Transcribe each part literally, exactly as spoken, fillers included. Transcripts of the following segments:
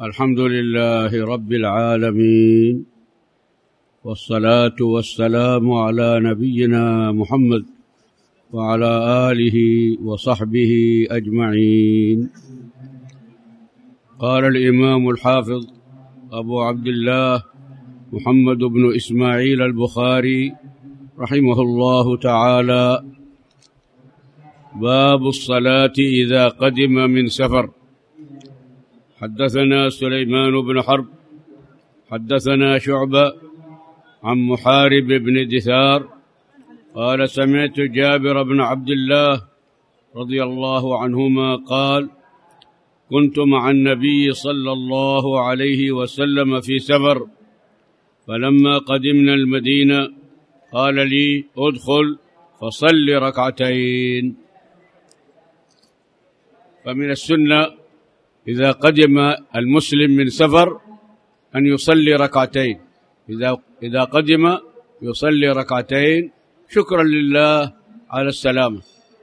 الحمد لله رب العالمين، والصلاة والسلام على نبينا محمد وعلى آله وصحبه أجمعين. قال الإمام الحافظ أبو عبد الله محمد بن إسماعيل البخاري رحمه الله تعالى: باب الصلاة إذا قدم من سفر. حدثنا سليمان بن حرب حدثنا شعبة عن محارب بن دثار قال: سمعت جابر بن عبد الله رضي الله عنهما قال: كنت مع النبي صلى الله عليه وسلم في سفر، فلما قدمنا المدينة قال لي: ادخل فصل ركعتين. فمن السنة إذا قدم المسلم من سفر أن يصلي ركعتين، إذا إذا قدم يصلي ركعتين شكرا لله على السلامة.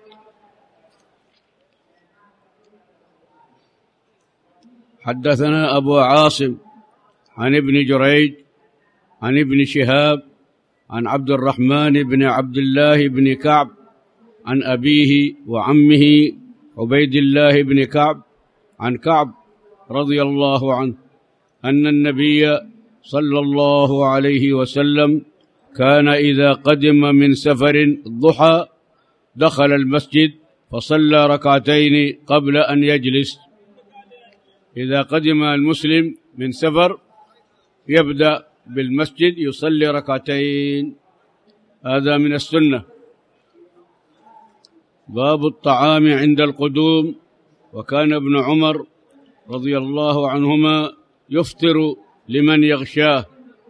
حدثنا أبو عاصم عن ابن جريج عن ابن شهاب عن عبد الرحمن بن عبد الله بن كعب عن أبيه وعمه عبيد الله بن كعب عن كعب رضي الله عنه أن النبي صلى الله عليه وسلم كان إذا قدم من سفر الضحى دخل المسجد فصلى ركعتين قبل أن يجلس. إذا قدم المسلم من سفر يبدأ بالمسجد يصلي ركعتين، هذا من السنة. باب الطعام عند القدوم. وكان ابن عمر رضي الله عنهما يفطر لمن يغشاه.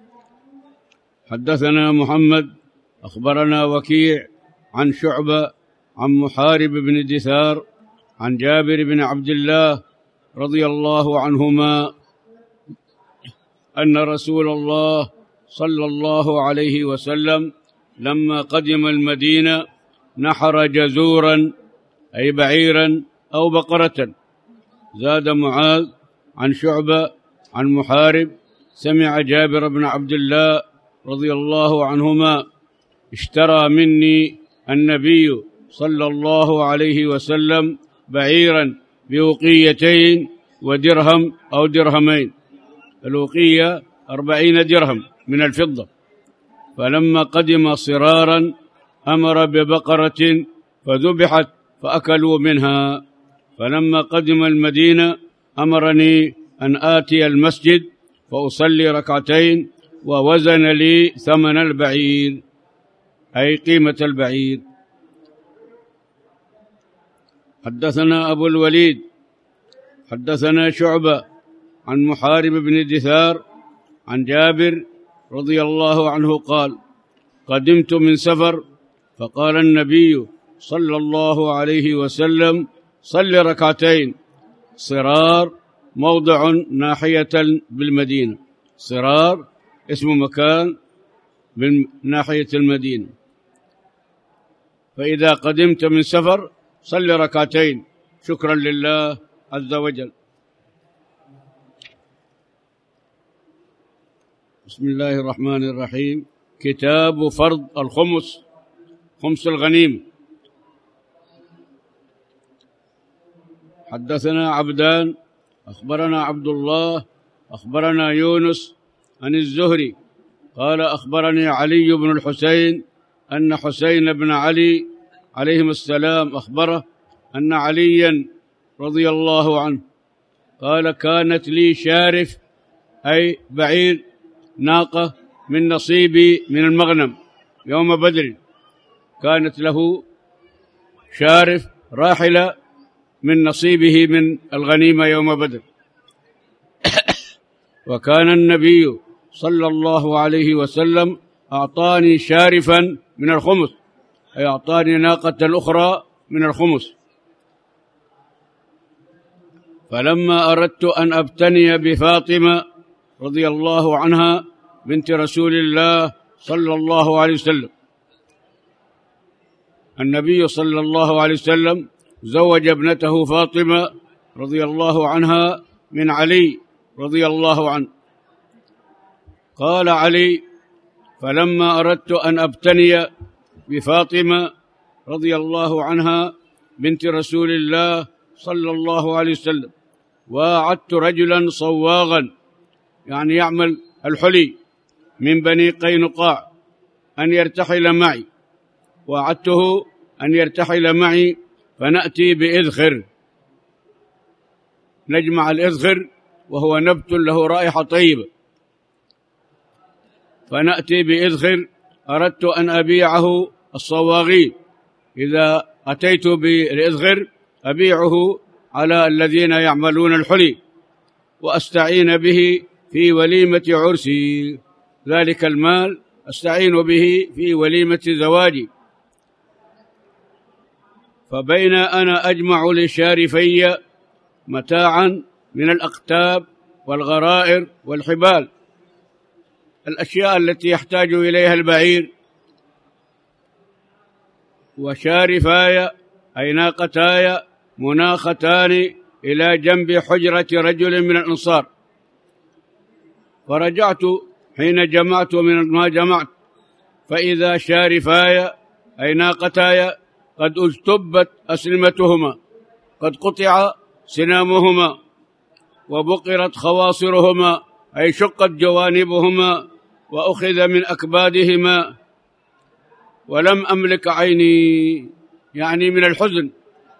حدثنا محمد أخبرنا وكيع عن شعبة عن محارب بن دثار عن جابر بن عبد الله رضي الله عنهما أن رسول الله صلى الله عليه وسلم لما قدم المدينة نحر جزورا أي بعيرا أو بقرة. زاد معاذ عن شعبة عن محارب سمع جابر بن عبد الله رضي الله عنهما: اشترى مني النبي صلى الله عليه وسلم بعيرا بوقيتين ودرهم أو درهمين، الوقية أربعين درهم من الفضة. فلما قدم صرارا أمر ببقرة فذبحت فأكلوا منها. فلما قدم المدينة أمرني أن آتي المسجد فأصلي ركعتين ووزن لي ثمن البعير أي قيمة البعير. حدثنا أبو الوليد حدثنا شعبة عن محارب بن دثار عن جابر رضي الله عنه قال: قدمت من سفر فقال النبي صلى الله عليه وسلم: صل ركعتين. صرار موضع ناحية بالمدينة، صرار اسم مكان من ناحية المدينة. فإذا قدمت من سفر صل ركعتين شكرا لله عز وجل. بسم الله الرحمن الرحيم. كتاب فرض الخمس، خمس الغنيمة. حدثنا عبدان أخبرنا عبد الله أخبرنا يونس عن الزهري قال: أخبرني علي بن الحسين أن حسين بن علي عليهم السلام أخبره أن عليا رضي الله عنه قال: كانت لي شارف أي بعير ناقة من نصيبي من المغنم يوم بدر، كانت له شارف راحلة من نصيبه من الغنيمة يوم بدر. وكان النبي صلى الله عليه وسلم أعطاني شارفا من الخمس، أي أعطاني ناقة أخرى من الخمس. فلما أردت أن أبتني بفاطمة رضي الله عنها بنت رسول الله صلى الله عليه وسلم، النبي صلى الله عليه وسلم زوج ابنته فاطمة رضي الله عنها من علي رضي الله عنه. قال علي: فلما أردت أن أبتني بفاطمة رضي الله عنها بنت رسول الله صلى الله عليه وسلم، وأعدت رجلا صواغا يعني يعمل الحلي من بني قينقاع أن يرتحل معي، وأعدته أن يرتحل معي، فنأتي بإذخر، نجمع الإذخر وهو نبت له رائحة طيبة، فنأتي بإذخر. أردت أن أبيعه الصواغي، إذا أتيت بالإذخر أبيعه على الذين يعملون الحلي، وأستعين به في وليمة عرسي، ذلك المال أستعين به في وليمة زواجي. فبين أنا أجمع لشارفي متاعا من الأقتاب والغرائر والحبال، الأشياء التي يحتاج إليها البعير، وشارفاي أي ناقتاي مناختان إلى جنب حجرة رجل من الأنصار. فرجعت حين جمعت من ما جمعت، فإذا شارفاي أي ناقتاي قد اجتبت أسلمتهما، قد قطع سنامهما، وبقرت خواصرهما أي شقت جوانبهما، وأخذ من أكبادهما، ولم أملك عيني يعني من الحزن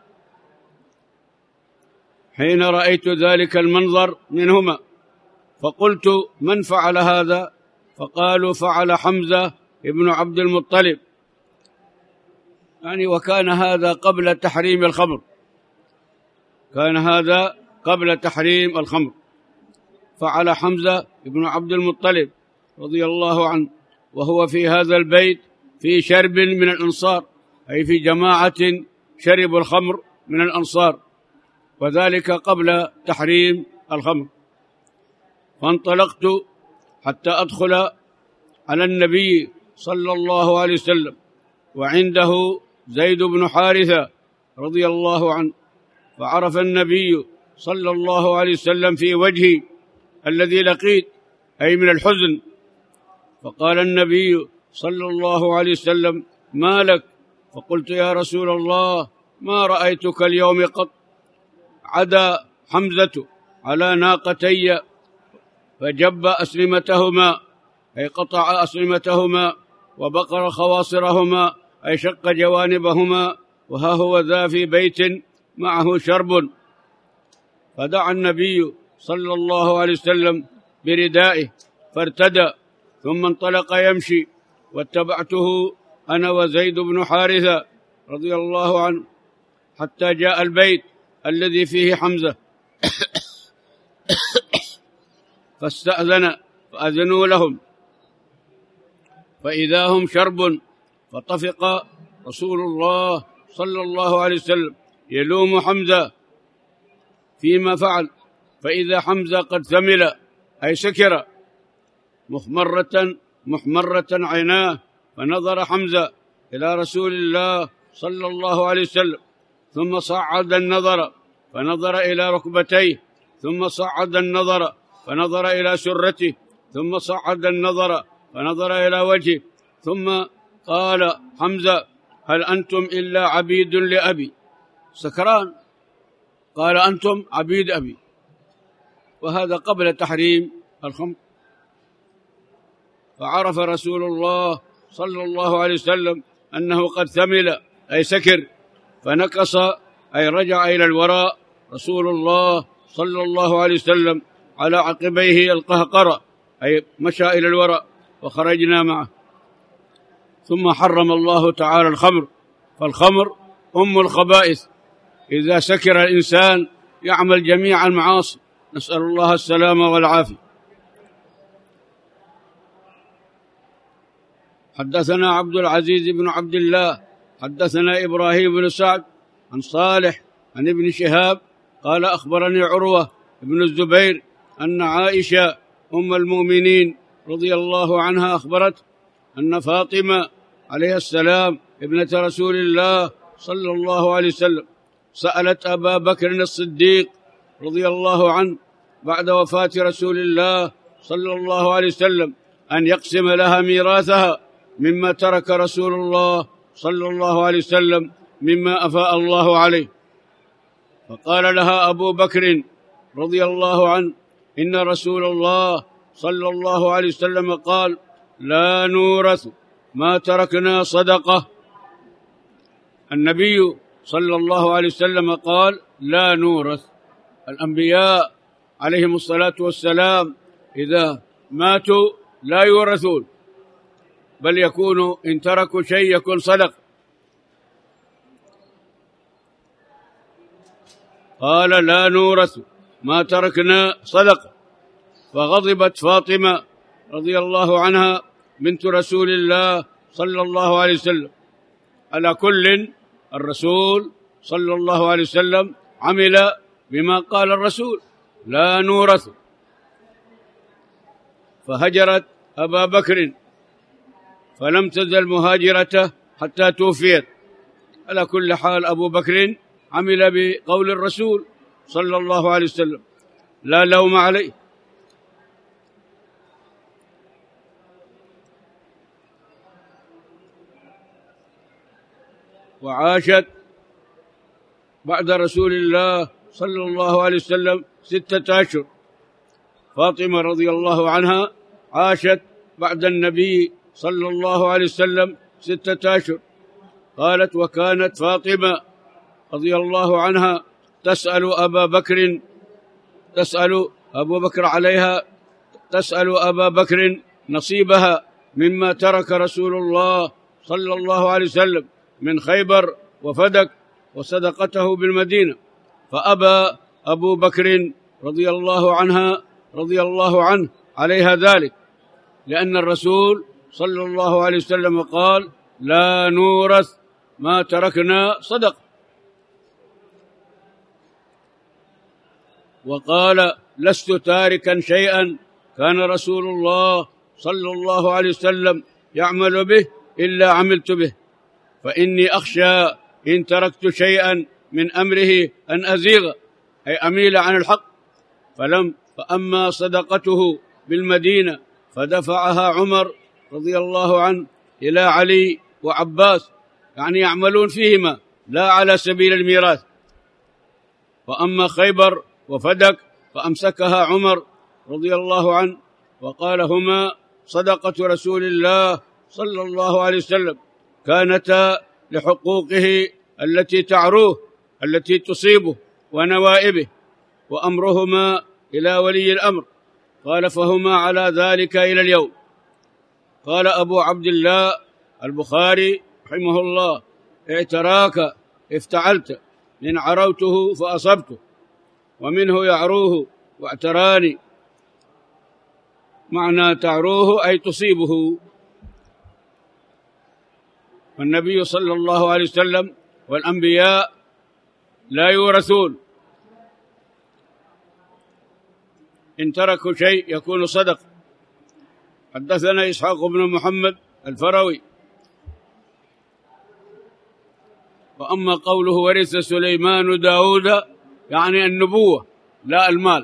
حين رأيت ذلك المنظر منهما. فقلت: من فعل هذا؟ فقالوا: فعل حمزة ابن عبد المطلب، يعني وكان هذا قبل تحريم الخمر، كان هذا قبل تحريم الخمر. فعل حمزة ابن عبد المطلب رضي الله عنه، وهو في هذا البيت في شرب من الأنصار، أي في جماعة شربوا الخمر من الأنصار، وذلك قبل تحريم الخمر. فانطلقت حتى أدخل على النبي صلى الله عليه وسلم، وعنده زيد بن حارثة رضي الله عنه، فعرف النبي صلى الله عليه وسلم في وجهي الذي لقيت أي من الحزن، فقال النبي صلى الله عليه وسلم: ما لك؟ فقلت: يا رسول الله، ما رأيتك اليوم قط، عدا حمزة على ناقتي فجب أسلمتهما أي قطع أسلمتهما، وبقر خواصرهما أي شق جوانبهما، وها هو ذا في بيت معه شرب. فدعا النبي صلى الله عليه وسلم بردائه فارتدى، ثم انطلق يمشي، واتبعته أنا وزيد بن حارثة رضي الله عنه حتى جاء البيت الذي فيه حمزة فاستأذن، فأذنوا لهم، فإذا هم شرب. فطفق رسول الله صلى الله عليه وسلم يلوم حمزة فيما فعل، فإذا حمزة قد ثمل أي سكر، محمرة محمرة عيناه، فنظر حمزة إلى رسول الله صلى الله عليه وسلم، ثم صعد النظر فنظر إلى ركبتيه، ثم صعد النظر فنظر إلى سرته، ثم صعد النظر فنظر إلى وجهه، ثم قال حمزة: هل أنتم إلا عبيد لأبي؟ سكران، قال: أنتم عبيد أبي، وهذا قبل تحريم الخمر. فعرف رسول الله صلى الله عليه وسلم أنه قد ثمل أي سكر، فنكص أي رجع إلى الوراء رسول الله صلى الله عليه وسلم على عقبيه القهقرة، أي مشى إلى الوراء، وخرجنا معه. ثم حرم الله تعالى الخمر، فالخمر أم الخبائث، إذا سكر الإنسان يعمل جميع المعاصي، نسأل الله السلامة والعافية. حدثنا عبد العزيز بن عبد الله حدثنا إبراهيم بن سعد عن صالح عن ابن شهاب قال: أخبرني عروة بن الزبير أن عائشة أم المؤمنين رضي الله عنها أخبرت أن فاطمة عليه السلام ابنة رسول الله صلى الله عليه وسلم سألت أبا بكر الصديق رضي الله عنه بعد وفاة رسول الله صلى الله عليه وسلم أن يقسم لها ميراثها مما ترك رسول الله صلى الله عليه وسلم مما أفاء الله عليه. فقال لها أبو بكر رضي الله عنه: إن رسول الله صلى الله عليه وسلم قال: لا نورث ما تركنا صدقة. النبي صلى الله عليه وسلم قال: لا نورث. الأنبياء عليهم الصلاة والسلام إذا ماتوا لا يورثون، بل يكون إن تركوا شيء يكون صدق. قال: لا نورث ما تركنا صدق. فغضبت فاطمة رضي الله عنها بنت رسول الله صلى الله عليه وسلم. على كل، الرسول صلى الله عليه وسلم عمل بما قال الرسول: لا نورث. فهجرت أبا بكر فلم تزل مهاجرته حتى توفيت. على كل حال أبو بكر عمل بقول الرسول صلى الله عليه وسلم، لا لوم عليه. وعاشت بعد رسول الله صلى الله عليه وسلم ستة أشهر. فاطمة رضي الله عنها عاشت بعد النبي صلى الله عليه وسلم ستة أشهر. قالت: وكانت فاطمة رضي الله عنها تسأل أبا بكر تسأل أبو بكر عليها تسأل أبا بكر نصيبها مما ترك رسول الله صلى الله عليه وسلم من خيبر وفدك وصدقته بالمدينة. فأبى أبو بكر رضي الله عنها رضي الله عنه عليها ذلك، لأن الرسول صلى الله عليه وسلم قال: لا نورث ما تركنا صدق. وقال: لست تاركا شيئا كان رسول الله صلى الله عليه وسلم يعمل به إلا عملت به، فإني أخشى إن تركت شيئا من أمره أن أزيغ، أي أميل عن الحق. فلم فأما صدقته بالمدينة فدفعها عمر رضي الله عنه إلى علي وعباس، يعني يعملون فيهما لا على سبيل الميراث. وأما خيبر وفدك فأمسكها عمر رضي الله عنه وقال: هما صدقة رسول الله صلى الله عليه وسلم، كانتا لحقوقه التي تعروه التي تصيبه ونوائبه، وأمرهما إلى ولي الأمر. قال: فهما على ذلك إلى اليوم. قال أبو عبد الله البخاري رحمه الله: اعتراك افتعلت، إن عروته فأصبته، ومنه يعروه واعتراني. معنى تعروه أي تصيبه. والنبي صلى الله عليه وسلم والأنبياء لا يورثون، إن تركوا شيء يكون صدق. حدثنا إسحاق بن محمد الفروي. وأما قوله: ورث سليمان داود، يعني النبوة لا المال.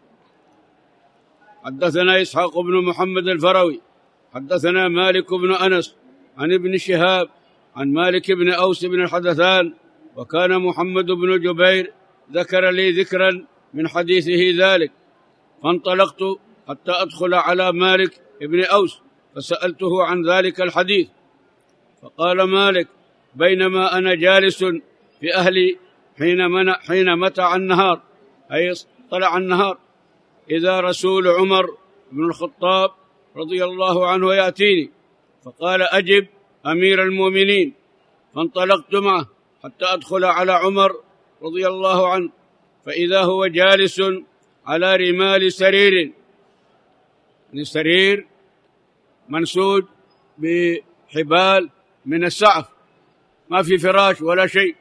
حدثنا إسحاق بن محمد الفروي حدثنا مالك بن أنس عن ابن شهاب عن مالك بن أوس بن الحدثان، وكان محمد بن جبير ذكر لي ذكرا من حديثه ذلك، فانطلقت حتى أدخل على مالك بن أوس فسألته عن ذلك الحديث. فقال مالك: بينما أنا جالس في أهلي حين, منع حين متع النهار، أي طلع النهار، إذا رسول عمر بن الخطاب رضي الله عنه يأتيني، فقال: أجب أمير المؤمنين. فانطلقت معه حتى أدخل على عمر رضي الله عنه، فإذا هو جالس على رمال سرير، سرير منسوج بحبال من السعف، ما في فراش ولا شيء،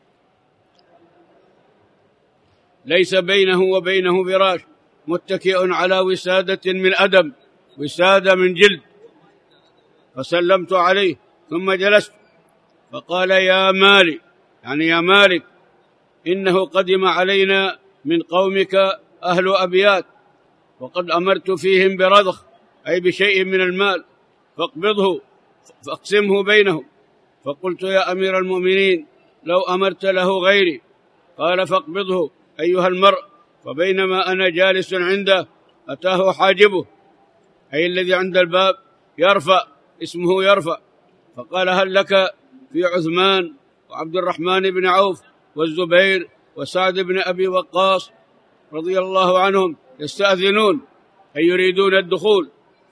ليس بينه وبينه فراش، متكئ على وسادة من أدم، وسادة من جلد. فسلمت عليه ثم جلست، فقال: يا مالك، يعني يا مالك، إنه قدم علينا من قومك أهل أبيات وقد أمرت فيهم برضخ أي بشيء من المال فاقبضه فاقسمه بينهم. فقلت يا أمير المؤمنين لو أمرت له غيري. قال فاقبضه أيها المرء. فبينما أنا جالس عنده أتاه حاجبه أي الذي عند الباب يرفع، اسمه يرفع، فقال هل لك في عثمان وعبد الرحمن بن عوف والزبير وسعد بن أبي وقاص رضي الله عنهم يستأذنون أي يريدون الدخول؟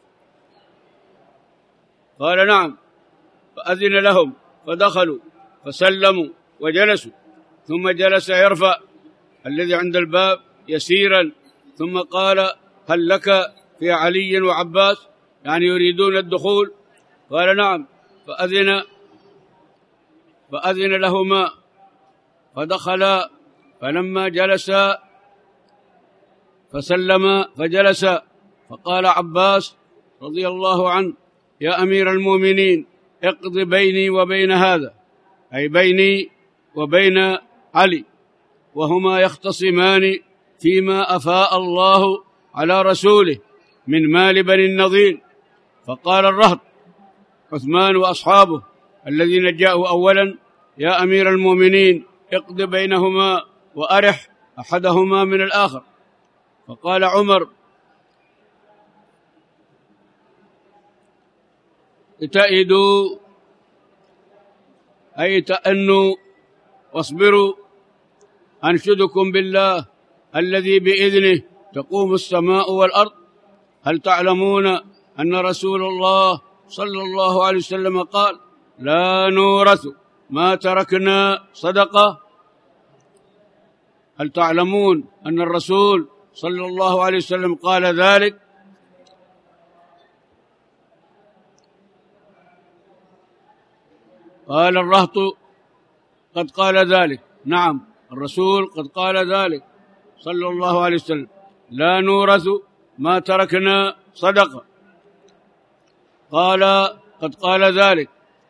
قال نعم. فأذن لهم فدخلوا فسلموا وجلسوا، ثم جلس يرفع الذي عند الباب يسيرا، ثم قال هل لك في علي وعباس، يعني يريدون الدخول؟ قال نعم. فأذن فأذن لهما فدخلا، فلما جلس فسلم فجلس، فقال عباس رضي الله عنه يا أمير المؤمنين اقض بيني وبين هذا، أي بيني وبين علي، وهما يختصمان فيما أفاء الله على رسوله من مال بني النضير. فقال الرهط عثمان وأصحابه الذين جاءوا أولا يا أمير المؤمنين اقض بينهما وأرح أحدهما من الآخر. فقال عمر اتئدوا أي تأنوا واصبروا، أنشدكم بالله الذي بإذنه تقوم السماء والأرض، هل تعلمون أن رسول الله صلى الله عليه وسلم قال لا نورث ما تركنا صدقة؟ هل تعلمون أن الرسول صلى الله عليه وسلم قال ذلك؟ قال الرهط قد قال ذلك. نعم، الرسول قد قال ذلك صلى الله عليه وسلم لا نورث ما تركنا صدقة. قال قد قال ذلك.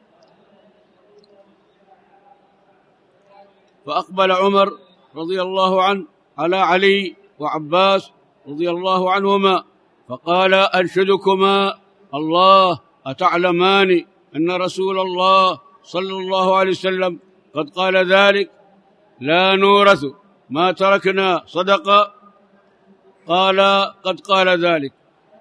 فأقبل عمر رضي الله عنه على علي وعباس رضي الله عنهما فقال أنشدكما الله أتعلمان أن رسول الله صلى الله عليه وسلم قد قال ذلك لا نورث ما تركنا صدقة؟ قال قد قال ذلك.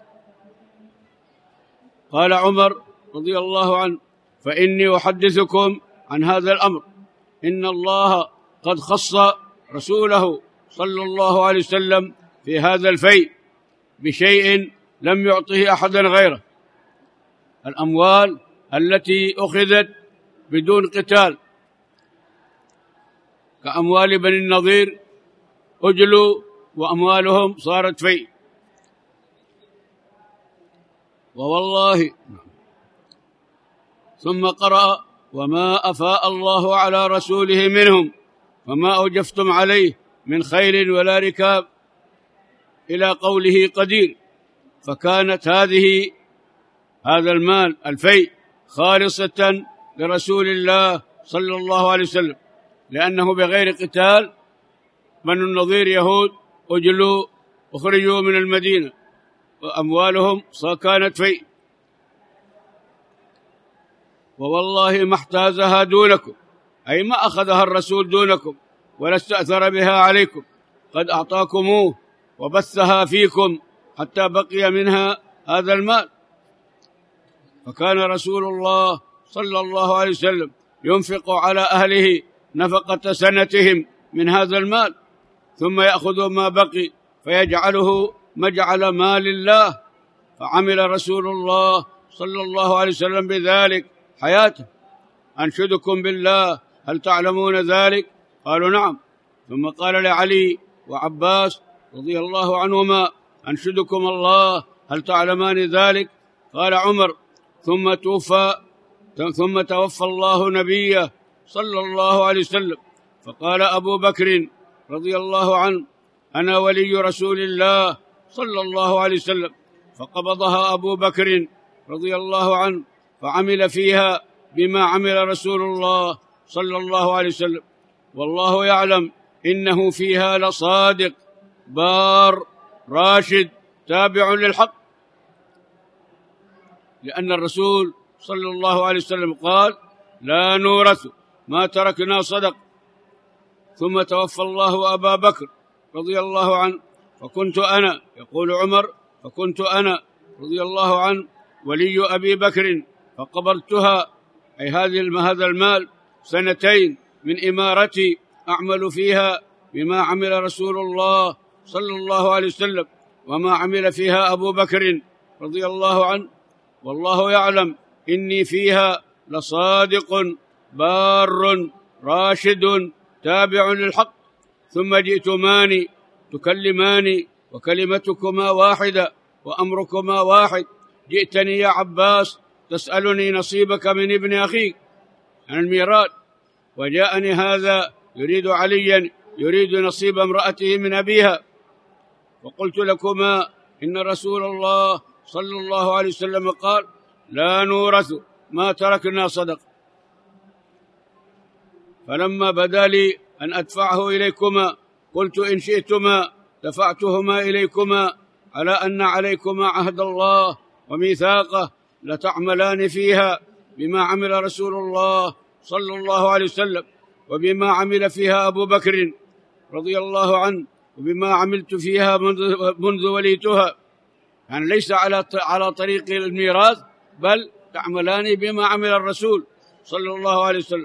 قال عمر رضي الله عنه فإني أحدثكم عن هذا الأمر، إن الله قد خص رسوله صلى الله عليه وسلم في هذا الفيء بشيء لم يعطه أحدا غيره، الأموال التي أخذت بدون قتال كأموال بني النضير أجلوا وأموالهم صارت فيء. ووالله ثم قرأ وما أفاء الله على رسوله منهم وما أوجفتم عليه من خيل ولا ركاب إلى قوله قدير. فكانت هذه هذا المال الفيء خالصة لرسول الله صلى الله عليه وسلم، لأنه بغير قتال بنو النضير يهود أجلوا أخرجوا من المدينة وأموالهم كانت فيء. ووالله ما احتازها دونكم، أي ما أخذها الرسول دونكم ولا استأثر بها عليكم، قد أعطاكموه وبثها فيكم حتى بقي منها هذا المال. فكان رسول الله صلى الله عليه وسلم ينفق على أهله نفقة سنتهم من هذا المال، ثم يأخذ ما بقي فيجعله مجعل مال الله. فعمل رسول الله صلى الله عليه وسلم بذلك حياته. أنشدكم بالله هل تعلمون ذلك؟ قالوا نعم. ثم قال لعلي وعباس رضي الله عنهما أنشدكم الله هل تعلمان ذلك؟ قال عمر ثم توفى ثم توفى الله نبيه صلى الله عليه وسلم، فقال أبو بكر رضي الله عنه أنا ولي رسول الله صلى الله عليه وسلم، فقبضها أبو بكر رضي الله عنه فعمل فيها بما عمل رسول الله صلى الله عليه وسلم، والله يعلم إنه فيها لصادق بار راشد تابع للحق، لأن الرسول صلى الله عليه وسلم قال: لا نورث ما تركنا صدق. ثم توفى الله أبا بكر رضي الله عنه، فكنت أنا، يقول عمر، فكنت أنا رضي الله عنه ولي أبي بكر، فقبضتها، أي هذا المال، سنتين من إمارتي أعمل فيها بما عمل رسول الله صلى الله عليه وسلم وما عمل فيها أبو بكر رضي الله عنه، والله يعلم إني فيها لصادق بار راشد تابع للحق. ثم جئتماني تكلماني وكلمتكما واحدة وأمركما واحد. جئتني يا عباس تسألني نصيبك من ابن أخيك عن الميراث، وجاءني هذا يريد عليا يريد نصيب امرأته من أبيها، وقلت لكما إن رسول الله صلى الله عليه وسلم قال: لا نورث ما تركنا صدق. فلما بدا لي أن أدفعه إليكما قلت: إن شئتما دفعتهما إليكما، على أن عليكما عهد الله وميثاقه لتعملان فيها بما عمل رسول الله صلى الله عليه وسلم وبما عمل فيها أبو بكر رضي الله عنه وبما عملت فيها منذ وليتها، يعني ليس على على طريق الميراث، بل تعملان بما عمل الرسول صلى الله عليه وسلم.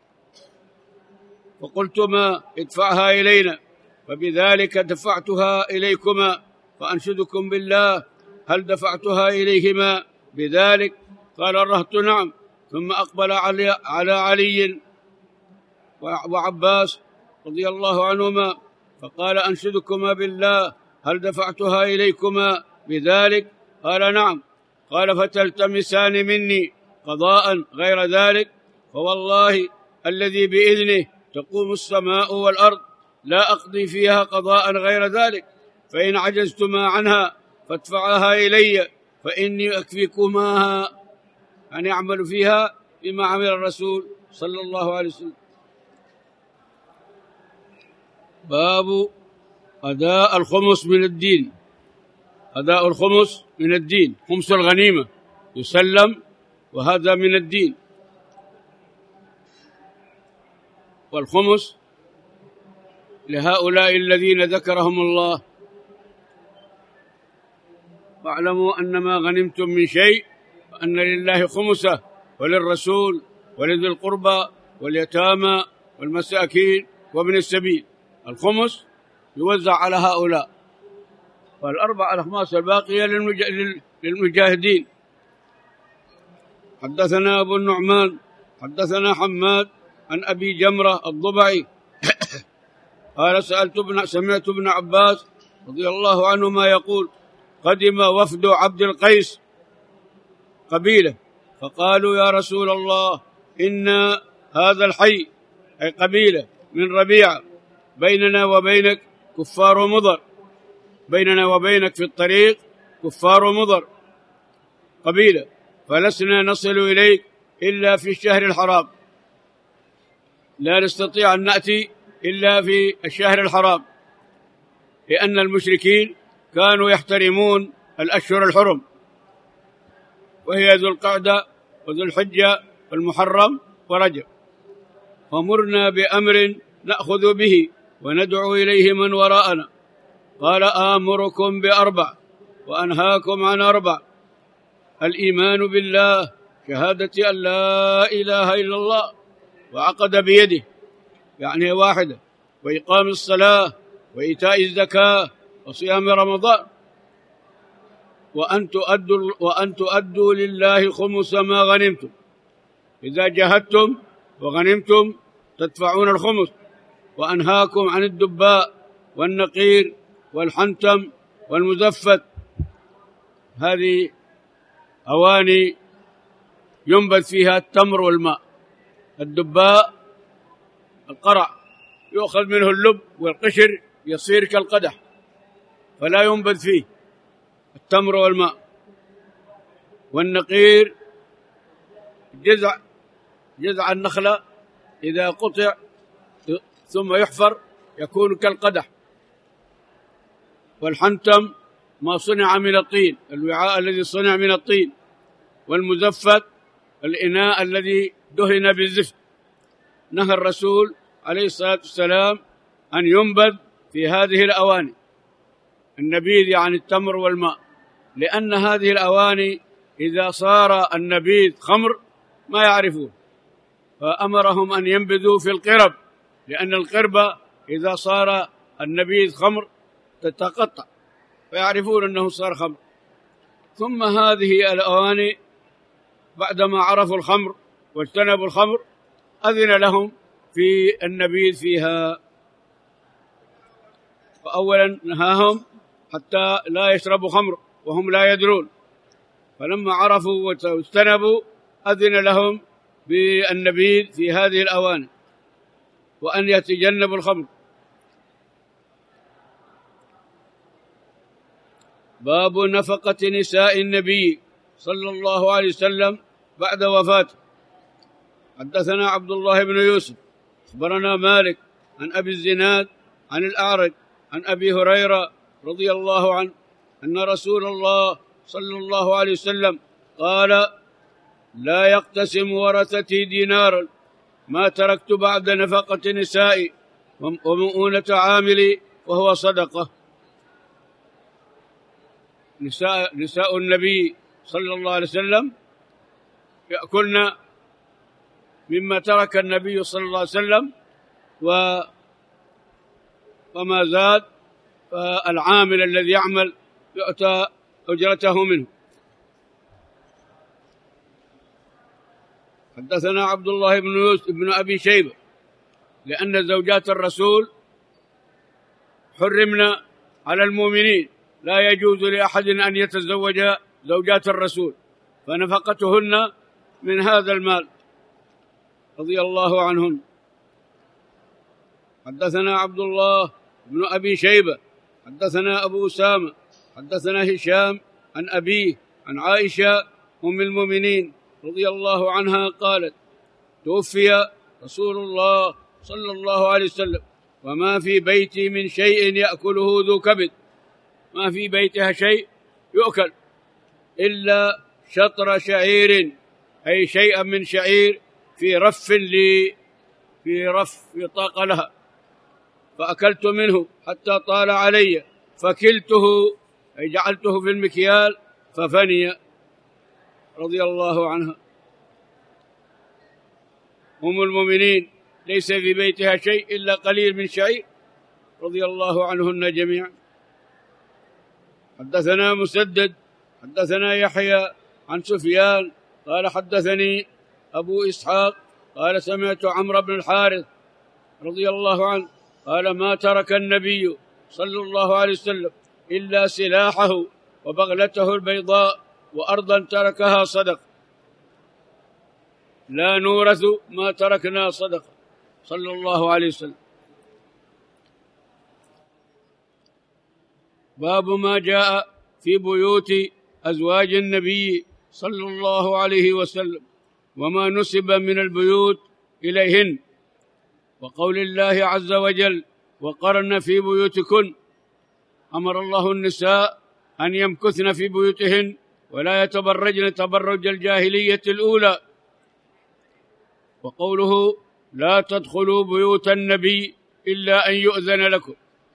فقلتما: ادفعها إلينا، فبذلك دفعتها إليكما. فأنشدكم بالله، هل دفعتها إليهما بذلك؟ قال الرهط: نعم. ثم أقبل علي, على علي وعباس رضي الله عنهما فقال: أنشدكما بالله، هل دفعتها إليكما بذلك؟ قال: نعم. قال: فتلتمسان مني قضاء غير ذلك؟ فوالله الذي بإذنه تقوم السماء والأرض لا أقضي فيها قضاء غير ذلك، فإن عجزتما عنها فادفعها إلي، فإني أكفيكماها، أن يعمل فيها بما عمل الرسول صلى الله عليه وسلم. باب أداء الخمس من الدين. أداء الخمس من الدين، خمس الغنيمة يسلم، وهذا من الدين. والخمس لهؤلاء الذين ذكرهم الله: واعلموا أن ما غنمتم من شيء فأن لله خمسه وللرسول ولذي القربى واليتامى والمساكين وابن السبيل. الخمس يوزع على هؤلاء، والأربع الأخماس الباقية للمجاهدين. حدثنا أبو النعمان حدثنا حماد عن أبي جمرة الضبعي قال: سألت ابن سمعت ابن عباس رضي الله عنهما يقول: قدم وفد عبد القيس قبيلة، فقالوا: يا رسول الله، إن هذا الحي، أي قبيلة من ربيعة، بيننا وبينك كفار مضر، بيننا وبينك في الطريق كفار مضر قبيلة، فلسنا نصل إليك إلا في الشهر الحرام، لا نستطيع أن نأتي إلا في الشهر الحرام، لأن المشركين كانوا يحترمون الأشهر الحرم، وهي ذو القعدة وذو الحجة والمحرم ورجب. فمرنا بأمر نأخذ به وندعو إليه من وراءنا. قال: آمركم بأربع وأنهاكم عن أربع: الإيمان بالله، شهادة أن لا إله إلا الله، وعقد بيده، يعني واحدة، وإقام الصلاة، وإيتاء الزكاة، وصيام رمضان، وأن تؤدوا, وأن تؤدوا لله خمس ما غنمتم، إذا جاهدتم وغنمتم تدفعون الخمس. وأنهاكم عن الدباء والنقير والحنتم والمزفت، هذه أواني ينبت فيها التمر والماء. الدباء القرع يؤخذ منه اللب والقشر يصير كالقدح، فلا ينبت فيه التمر والماء. والنقير جذع جذع النخلة إذا قطع ثم يحفر يكون كالقدح. والحنتم ما صنع من الطين، الوعاء الذي صنع من الطين. والمزفت الإناء الذي دهن بالزفت. نهى الرسول عليه الصلاة والسلام أن ينبذ في هذه الأواني، النبيذ يعني التمر والماء، لأن هذه الأواني إذا صار النبيذ خمر ما يعرفون، فأمرهم أن ينبذوا في القرب، لأن القربة إذا صار النبيذ خمر تتقطع فيعرفون أنه صار خمر. ثم هذه الأواني بعدما عرفوا الخمر واجتنبوا الخمر أذن لهم في النبيذ فيها. فأولا نهاهم حتى لا يشربوا خمر وهم لا يدرون، فلما عرفوا واجتنبوا أذن لهم بالنبيذ في هذه الأواني وأن يتجنبوا الخمر. باب نفقة نساء النبي صلى الله عليه وسلم بعد وفاته. حدثنا عبد الله بن يوسف أخبرنا مالك عن أبي الزناد عن الأعرج عن أبي هريرة رضي الله عنه أن رسول الله صلى الله عليه وسلم قال: لا يقتسم ورثتي دينارا ما تركت بعد نفقة نسائي ومؤونة عاملي وهو صدقة. نساء, نساء النبي صلى الله عليه وسلم يأكلن مما ترك النبي صلى الله عليه وسلم، و وما زاد فالعامل الذي يعمل يؤتى أجرته منه. حدثنا عبد الله بن يوسف بن أبي شيبة لأن زوجات الرسول حرمنا على المؤمنين، لا يجوز لأحد أن يتزوج زوجات الرسول، فنفقتهن من هذا المال رضي الله عنهن. حدثنا عبد الله بن أبي شيبة حدثنا أبو أسامة حدثنا هشام عن أبيه عن عائشة أم المؤمنين رضي الله عنها قالت: توفي رسول الله صلى الله عليه وسلم وما في بيتي من شيء يأكله ذو كبد، ما في بيتها شيء يؤكل إلا شطر شعير، أي شيئا من شعير في رف لي في رف في طاقة لها، فأكلت منه حتى طال علي فكلته، أي جعلته في المكيال ففني، رضي الله عنها. أم المؤمنين ليس في بيتها شيء إلا قليل من شعير، رضي الله عنهن جميعا. حدثنا مسدد حدثنا يحيى عن سفيان قال: حدثني أبو إسحاق قال: سمعت عمرو بن الحارث رضي الله عنه قال: ما ترك النبي صلى الله عليه وسلم إلا سلاحه وبغلته البيضاء وأرضا تركها صدق، لا نورث ما تركنا صدق، صلى الله عليه وسلم. باب ما جاء في بيوت أزواج النبي صلى الله عليه وسلم وما نسب من البيوت إليهن، وقول الله عز وجل: وقرن في بيوتكن. أمر الله النساء أن يمكثن في بيوتهن ولا يتبرجن تبرج الجاهلية الأولى. وقوله: لا تدخلوا بيوت النبي إلا أن يؤذن لكم.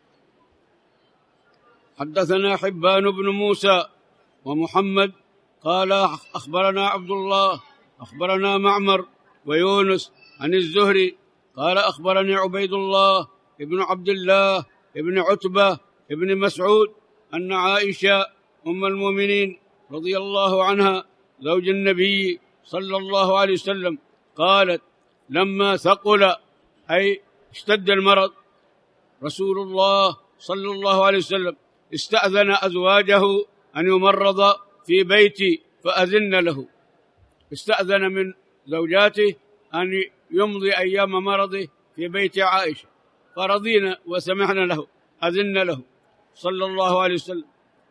حدثنا حبان بن موسى ومحمد قال: أخبرنا عبد الله أخبرنا معمر ويونس عن الزهري قال: أخبرني عبيد الله ابن عبد الله ابن عتبة ابن مسعود أن عائشة أم المؤمنين رضي الله عنها زوج النبي صلى الله عليه وسلم قالت: لما ثقل، أي اشتد المرض، رسول الله صلى الله عليه وسلم استأذن أزواجه أن يمرض في بيتي فأذن له، استأذن من زوجاته أن يمضي أيام مرضه في بيت عائشة، فرضينا وسمحنا له، أذن له صلى الله عليه وسلم.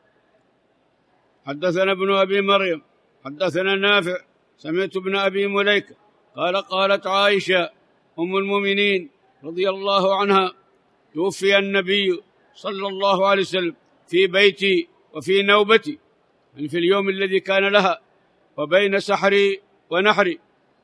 حدثنا ابن أبي مريم حدثنا نافع سمعت ابن أبي مليكة قال: قالت عائشة أم المؤمنين رضي الله عنها: توفي النبي صلى الله عليه وسلم في بيتي وفي نوبتي، يعني في اليوم الذي كان لها، وبين سحري ونحري.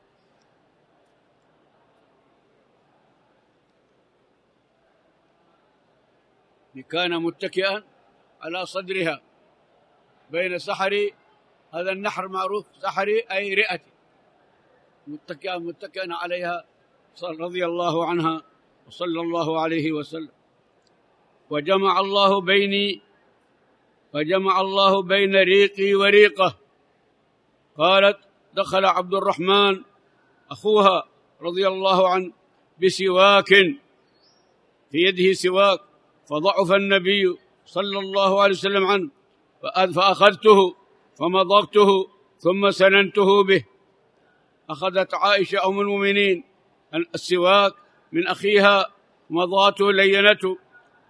كان متكئا على صدرها بين سحري، هذا النحر معروف، سحري أي رئتي، متكئا متكئا عليها رضي الله عنها وصلى الله عليه وسلم. وجمع الله بيني وجمع الله بين ريقي وريقه. قالت: دخل عبد الرحمن أخوها رضي الله عنه بسواك، في يده سواك، فضعف النبي صلى الله عليه وسلم عنه، فأخذته فمضغته ثم سننته به. أخذت عائشة أم المؤمنين السواك من أخيها، مضغته لينته،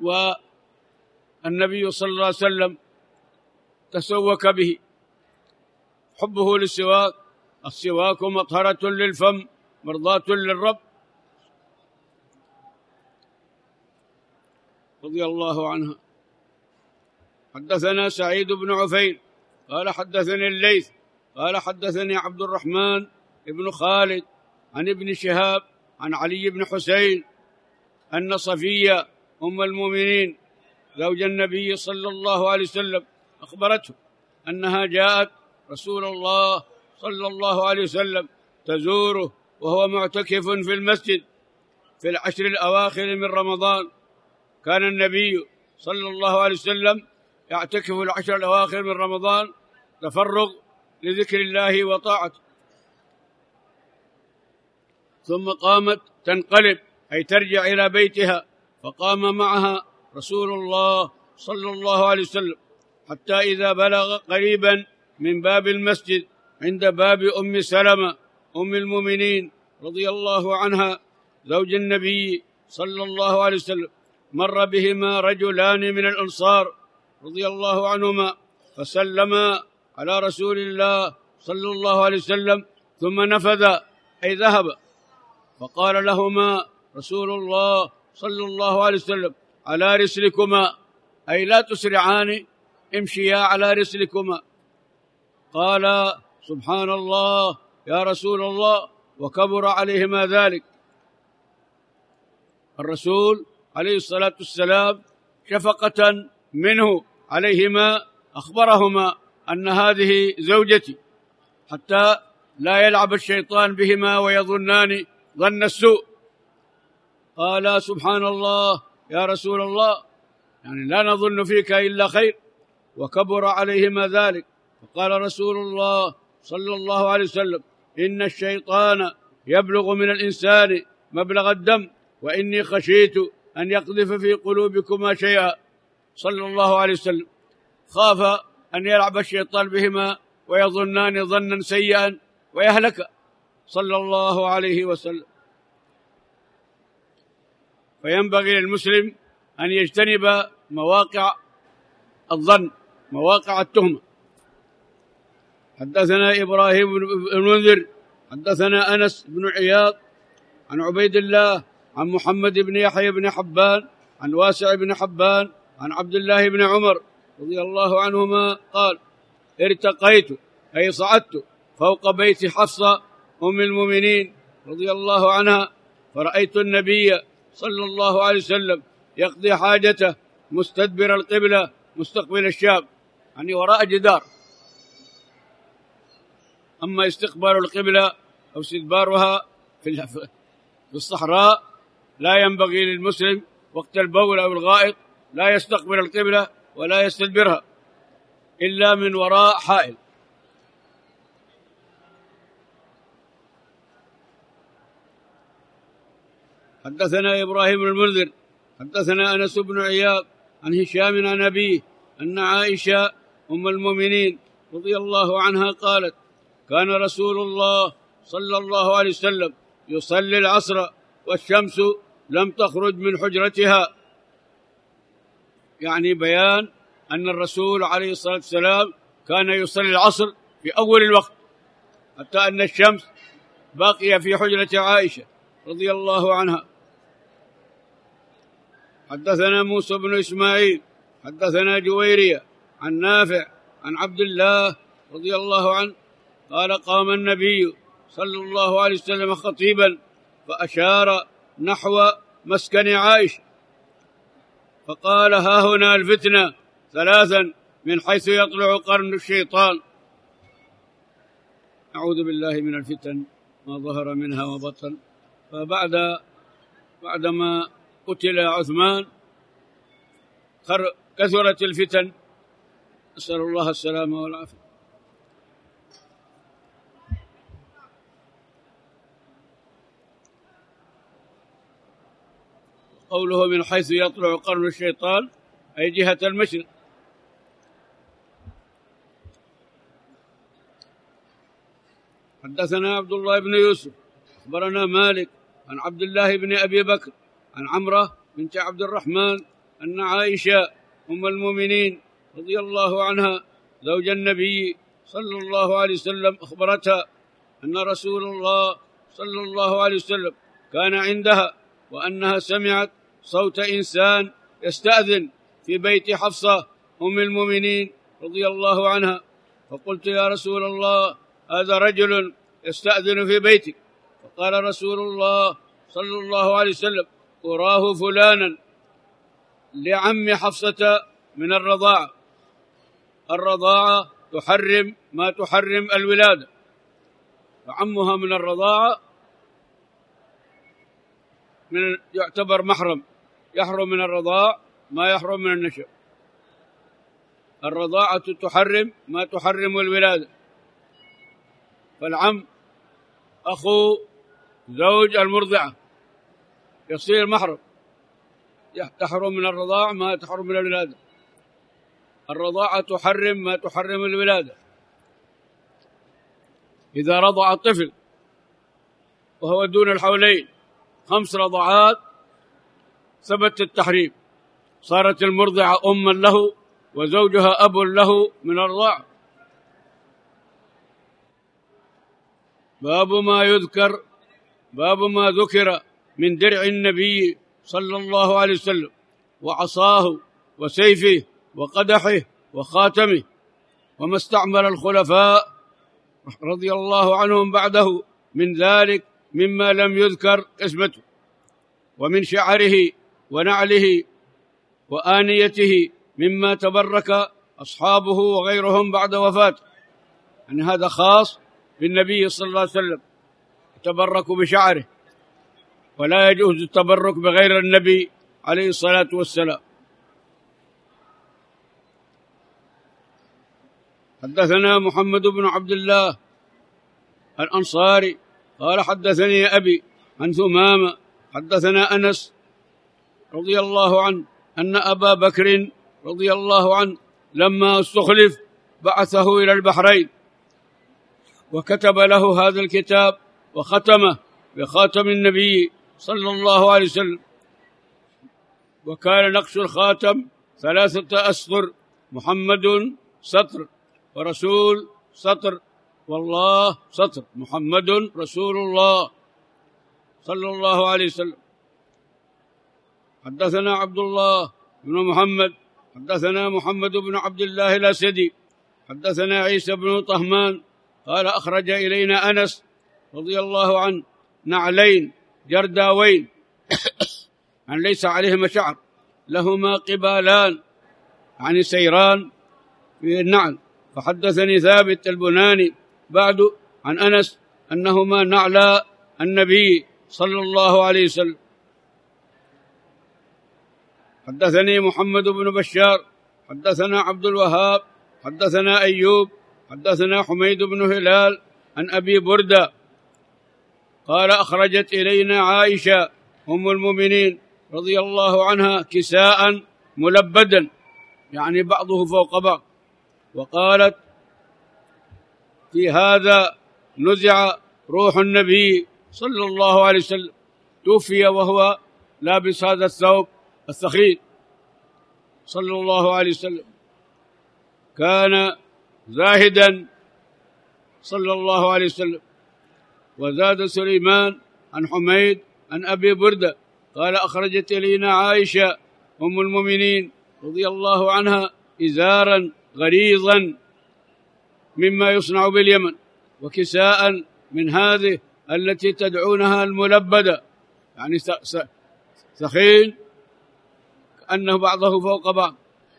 والنبي صلى الله عليه وسلم تسوك به. حبه للسواك، السواك مطهرة للفم مرضاة للرب رضي الله عنها. حدثنا سعيد بن عفير قال حدثني الليث قال حدثني عبد الرحمن بن خالد عن ابن شهاب عن علي بن حسين أن صفية أم المؤمنين زوج النبي صلى الله عليه وسلم أخبرته أنها جاءت رسول الله صلى الله عليه وسلم تزوره وهو معتكف في المسجد في العشر الأواخر من رمضان. كان النبي صلى الله عليه وسلم يعتكف العشر الأواخر من رمضان تفرغ لذكر الله وطاعته، ثم قامت تنقلب أي ترجع إلى بيتها، فقام معها رسول الله صلى الله عليه وسلم حتى إذا بلغ قريبا من باب المسجد عند باب أم سلمة أم المؤمنين رضي الله عنها زوج النبي صلى الله عليه وسلم، مر بهما رجلان من الأنصار رضي الله عنهما فسلما على رسول الله صلى الله عليه وسلم ثم نفذ أي ذهب، فقال لهما رسول الله صلى الله عليه وسلم: على رسلكما، أي لا تسرعان، امشيا على رسلكما. قال: سبحان الله يا رسول الله، وكبر عليهما ذلك. الرسول عليه الصلاة والسلام شفقة منه عليهما أخبرهما أن هذه زوجتي، حتى لا يلعب الشيطان بهما ويظنان ظن السوء. قال: سبحان الله يا رسول الله، يعني لا نظن فيك إلا خير، وكبر عليهما ذلك. فقال رسول الله صلى الله عليه وسلم: إن الشيطان يبلغ من الإنسان مبلغ الدم، وإني خشيت أن يقذف في قلوبكما شيئا. صلى الله عليه وسلم خاف أن يلعب الشيطان بهما ويظنان ظنا سيئا ويهلك صلى الله عليه وسلم. فينبغي للمسلم أن يجتنب مواقع الظن، مواقع التهمة. حدثنا إبراهيم بن المنذر حدثنا أنس بن عياض عن عبيد الله عن محمد بن يحيى بن حبان عن واسع بن حبان عن عبد الله بن عمر رضي الله عنهما قال: ارتقيت أي صعدت فوق بيت حفصة أم المؤمنين رضي الله عنها، فرأيت النبي صلى الله عليه وسلم يقضي حاجته مستدبر القبلة مستقبل الشام، يعني وراء جدار. أما استقبال القبلة أو استدبارها في الصحراء لا ينبغي للمسلم وقت البول أو الغائط لا يستقبل القبلة ولا يستدبرها إلا من وراء حائل. حدثنا إبراهيم المنذر حدثنا أنس بن عياض عن هشام عن أبيه أن عائشة أم المؤمنين رضي الله عنها قالت: كان رسول الله صلى الله عليه وسلم يصلي العصر والشمس لم تخرج من حجرتها، يعني بيان أن الرسول عليه الصلاة والسلام كان يصلي العصر في أول الوقت، حتى أن الشمس باقية في حجرة عائشة رضي الله عنها. حدثنا موسى بن إسماعيل حدثنا جويرية عن نافع عن عبد الله رضي الله عنه قال قام النبي صلى الله عليه وسلم خطيبا فأشار نحو مسكن عائشة فقال ها هنا الفتنة ثلاثا من حيث يطلع قرن الشيطان. أعوذ بالله من الفتن ما ظهر منها وبطن. فبعد بعدما قتل عثمان كثرت الفتن، نسأل الله السلامة والعافية. قوله من حيث يطلع قرن الشيطان أي جهة المشرق. حدثنا عبد الله بن يوسف أخبرنا مالك عن عبد الله بن أبي بكر عن عمرة بنت عبد الرحمن أن عائشة أم المؤمنين رضي الله عنها زوج النبي صلى الله عليه وسلم أخبرتها أن رسول الله صلى الله عليه وسلم كان عندها وأنها سمعت صوت إنسان يستأذن في بيت حفصة أم المؤمنين رضي الله عنها، فقلت يا رسول الله هذا رجل يستأذن في بيتك، فقال رسول الله صلى الله عليه وسلم أراه فلانا لعم حفصة من الرضاعة. الرضاعة تحرم ما تحرم الولادة، فعمها من الرضاعة من يعتبر محرم، يحرم من الرضاع ما يحرم من النشأ. الرضاعة تحرم ما تحرم الولادة، فالعم أخو زوج المرضعة يصير محرم، تحرم من الرضاع ما تحرم من الولادة. الرضاعة تحرم ما تحرم الولادة. إذا رضع الطفل وهو دون الحولين خمس رضعات ثبت التحريم، صارت المرضعة أما له وزوجها أب له من الرضاعة. باب ما يذكر باب ما ذكر من درع النبي صلى الله عليه وسلم وعصاه وسيفه وقدحه وخاتمه، وما استعمل الخلفاء رضي الله عنهم بعده من ذلك مما لم يذكر اسمته، ومن شعره ونعله وآنيته مما تبرك أصحابه وغيرهم بعد وفاته. يعني هذا خاص بالنبي صلى الله عليه وسلم، التبرك بشعره، ولا يجوز التبرك بغير النبي عليه الصلاة والسلام. حدثنا محمد بن عبد الله الأنصاري قال حدثني أبي عن ثمامة حدثنا أنس رضي الله عنه أن أبا بكر رضي الله عنه لما استخلف بعثه إلى البحرين وكتب له هذا الكتاب وختمه بخاتم النبي صلى الله عليه وسلم، وكان نقش الخاتم ثلاثة أسطر: محمد سطر ورسول سطر والله سطر، محمد رسول الله صلى الله عليه وسلم. حدثنا عبد الله بن محمد حدثنا محمد بن عبد الله الأسدي حدثنا عيسى بن طهمان قال أخرج إلينا أنس رضي الله عنه نعلين جرداوين أن ليس عليهما شعر لهما قبالان، يعني سيران في النعل. فحدثني ثابت البناني بعد عن أنس أنهما نعلا النبي صلى الله عليه وسلم. حدثني محمد بن بشار حدثنا عبد الوهاب حدثنا أيوب حدثنا حميد بن هلال عن أبي بردة قال أخرجت إلينا عائشة أم المؤمنين رضي الله عنها كساء ملبدا، يعني بعضه فوق بعض، وقالت في هذا نزع روح النبي صلى الله عليه وسلم، توفي وهو لابس هذا الثوب الثخين صلى الله عليه وسلم، كان زاهدا صلى الله عليه وسلم. وزاد سليمان عن حميد عن أبي بردة قال أخرجت إلينا عائشة أم المؤمنين رضي الله عنها إزارا غليظا مما يصنع باليمن، وكساء من هذه التي تدعونها الملبدة، يعني ثخين كأنه بعضه فوق بعض.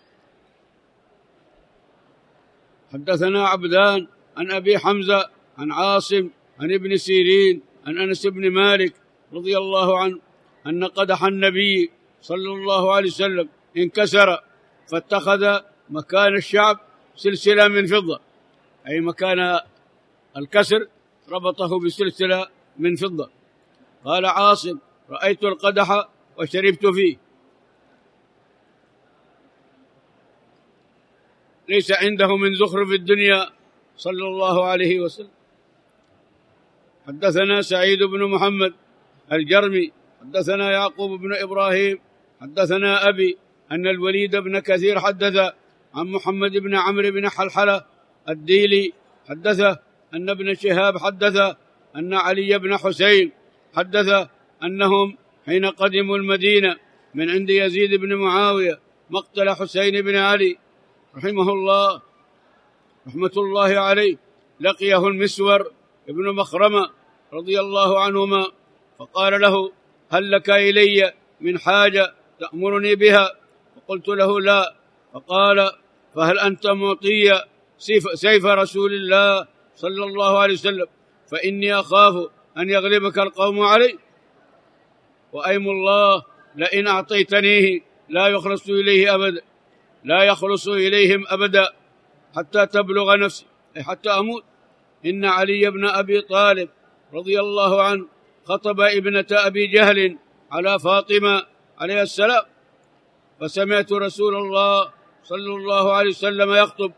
حدثنا عبدان عن أبي حمزة عن عاصم عن ابن سيرين عن أنس بن مالك رضي الله عنه أن قدح النبي صلى الله عليه وسلم انكسر، فاتخذ مكان الشعب سلسلة من فضة، أي مكان الكسر ربطه بسلسلة من فضة. قال عاصم: رأيت القدح وشربت فيه. ليس عنده من زخرف الدنيا صلى الله عليه وسلم. حدثنا سعيد بن محمد الجرمي حدثنا يعقوب بن إبراهيم حدثنا أبي أن الوليد بن كثير حدث عن محمد بن عمرو بن حلحلة الديلي حدثه أن ابن شهاب حدث أن علي بن حسين حدث أنهم حين قدموا المدينة من عند يزيد بن معاوية مقتل حسين بن علي رحمه الله رحمة الله عليه، لقيه المسور ابن مخرمة رضي الله عنهما فقال له: هل لك إلي من حاجة تأمرني بها؟ فقلت له: لا. فقال: فهل أنت معطي سيف, سيف رسول الله صلى الله عليه وسلم؟ فإني أخاف أن يغلبك القوم علي، وأيم الله لئن أعطيتنيه لا يخلص إليه أبدا لا يخلص إليهم أبدا حتى تبلغ نفسي، أي حتى أموت. إن علي بن أبي طالب رضي الله عنه خطب ابنة أبي جهل على فاطمة عليه السلام، فسمعت رسول الله صلى الله عليه وسلم يخطب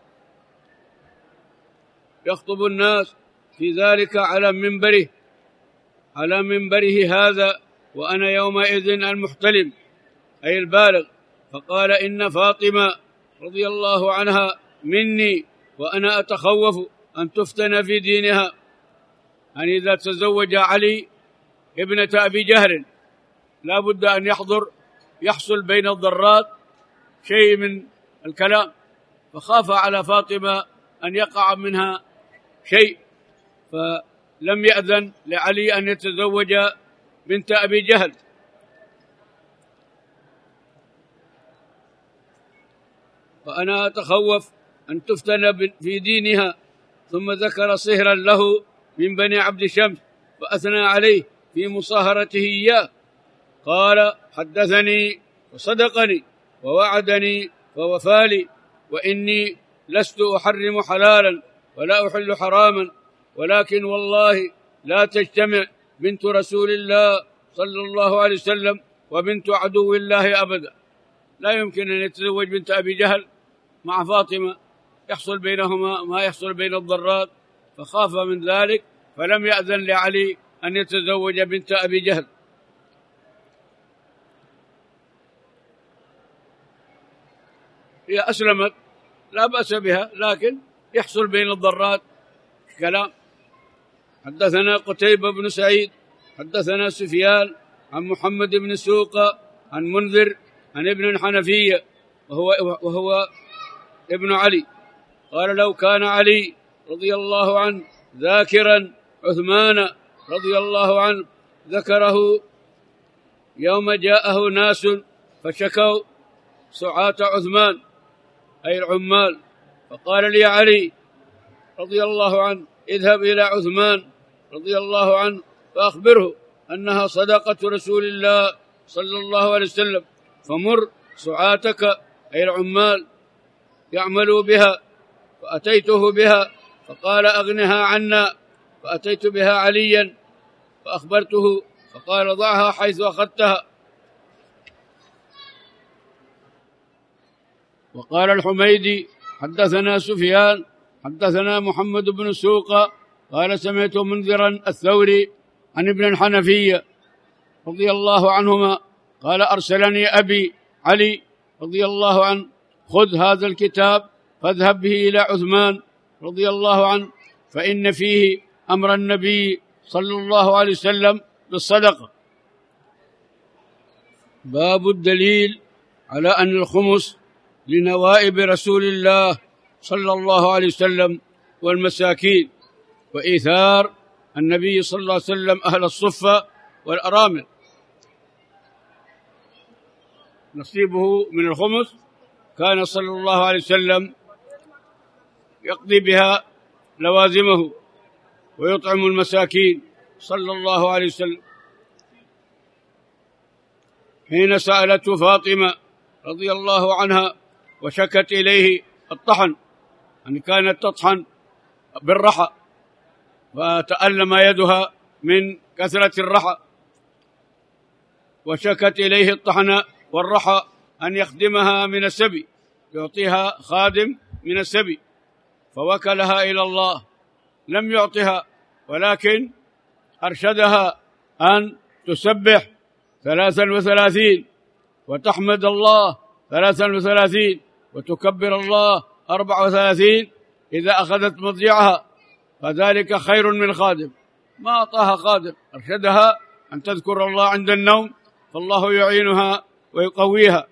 يخطب الناس في ذلك على منبره على منبره هذا، وأنا يومئذ المحتلم أي البالغ. فقال: إن فاطمة رضي الله عنها مني، وأنا أتخوف أن تفتن في دينها. يعني إذا تزوج علي ابنة أبي جهل لا بد أن يحضر يحصل بين الضرات شيء من الكلام، فخاف على فاطمة أن يقع منها شيء، فلم يأذن لعلي أن يتزوج بنت أبي جهل. فأنا أتخوف أن تفتن في دينها. ثم ذكر صهرا له من بني عبد شمس فأثنى عليه في مصاهرته إياه. قال: حدثني وصدقني ووعدني ووفالي، وإني لست أحرم حلالا ولا أحل حراما، ولكن والله لا تجتمع بنت رسول الله صلى الله عليه وسلم وبنت عدو الله أبدا. لا يمكن أن يتزوج بنت أبي جهل مع فاطمة يحصل بينهما ما يحصل بين الضرات، فخاف من ذلك فلم يأذن لعلي أن يتزوج بنت أبي جهل. هي أسلمت لا بأس بها، لكن يحصل بين الضرات كلام. حدثنا قتيبة بن سعيد حدثنا سفيان عن محمد بن سوقة عن منذر عن ابن الحنفية وهو, وهو ابن علي قال: لو كان علي رضي الله عنه ذاكرا عثمان رضي الله عنه ذكره يوم جاءه ناس فشكوا سعاة عثمان أي العمال، فقال لي علي رضي الله عنه: اذهب إلى عثمان رضي الله عنه فأخبره أنها صدقة رسول الله صلى الله عليه وسلم، فمر سعاتك أي العمال يعملوا بها. فأتيته بها فقال: أغنها عنا. فأتيت بها عليا فأخبرته فقال: ضعها حيث أخذتها. وقال الحميدي: حدثنا سفيان حدثنا محمد بن سوقة قال: سمعت منذرا الثوري عن ابن الحنفية رضي الله عنهما قال: أرسلني أبي علي رضي الله عنه: خذ هذا الكتاب فاذهب به إلى عثمان رضي الله عنه، فإن فيه أمر النبي صلى الله عليه وسلم بالصدقة. باب الدليل على أن الخمس لنوائب رسول الله صلى الله عليه وسلم والمساكين، وإيثار النبي صلى الله عليه وسلم أهل الصفة والأرامل. نصيبه من الخمس كان صلى الله عليه وسلم يقضي بها لوازمه ويطعم المساكين صلى الله عليه وسلم. حين سألته فاطمة رضي الله عنها وشكت إليه الطحن، أن كانت تطحن بالرحى فتألم يدها من كثرة الرحى، وشكت إليه الطحن والرحى أن يخدمها من السبي، يعطيها خادم من السبي، فوكلها إلى الله، لم يعطها ولكن أرشدها أن تسبح ثلاثا وثلاثين وتحمد الله ثلاثا وثلاثين وتكبر الله أربع وثلاثين إذا أخذت مضجعها، فذلك خير من خادم. ما أعطاها خادم، أرشدها أن تذكر الله عند النوم، فالله يعينها ويقويها.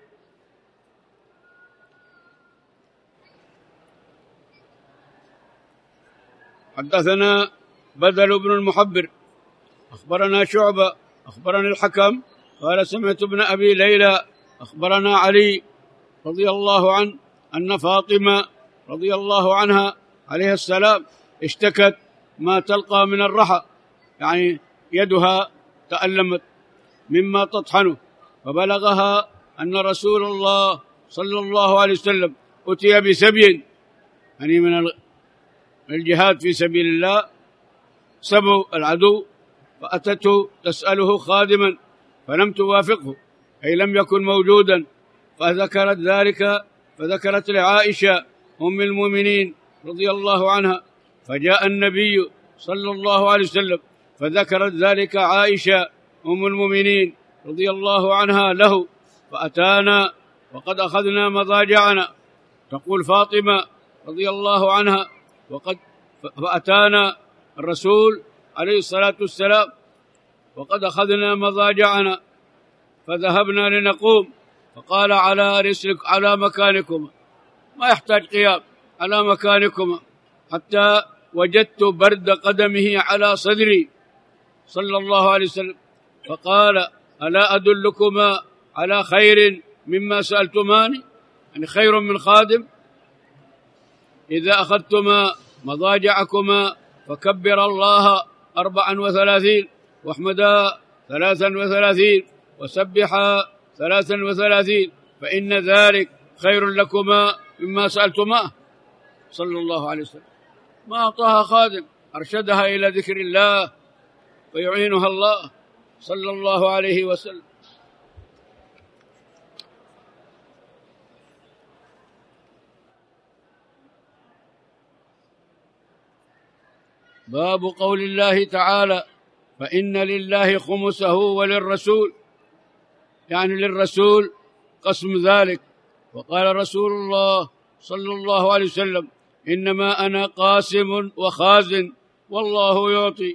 حدثنا بدل بن المحبر أخبرنا شعبة أخبرنا الحكم قال سمعت ابن أبي ليلى أخبرنا علي رضي الله عنه أن فاطمة رضي الله عنها عليه السلام اشتكت ما تلقى من الرحى، يعني يدها تألمت مما تطحنه، فبلغها أن رسول الله صلى الله عليه وسلم أتي بسبي، يعني من الجهاد في سبيل الله، سبوا العدو، فأتته تسأله خادما فلم توافقه، أي لم يكن موجودا، فذكرت ذلك فذكرت لعائشة أم المؤمنين رضي الله عنها، فجاء النبي صلى الله عليه وسلم فذكرت ذلك عائشة أم المؤمنين رضي الله عنها له، فأتانا وقد أخذنا مضاجعنا، تقول فاطمة رضي الله عنها، وقد فأتانا الرسول عليه الصلاة والسلام وقد أخذنا مضاجعنا فذهبنا لنقوم، فقال على رسلك على مكانكما، ما يحتاج قيام، على مكانكما، حتى وجدت برد قدمه على صدري صلى الله عليه وسلم، فقال ألا أدلكما على خير مما سألتماني، يعني خير من خادم، إذا أخذتما مضاجعكما فكبر الله أربعا وثلاثين واحمدا ثلاثا وثلاثين وسبحا ثلاثا وثلاثين، فإن ذلك خير لكما مما سألتماه صلى الله عليه وسلم. ما أعطاها خادم، أرشدها إلى ذكر الله ويعينها الله صلى الله عليه وسلم. باب قول الله تعالى فإن لله خمسه وللرسول، يعني للرسول قسم ذلك، وقال رسول الله صلى الله عليه وسلم إنما أنا قاسم وخازن والله يعطي.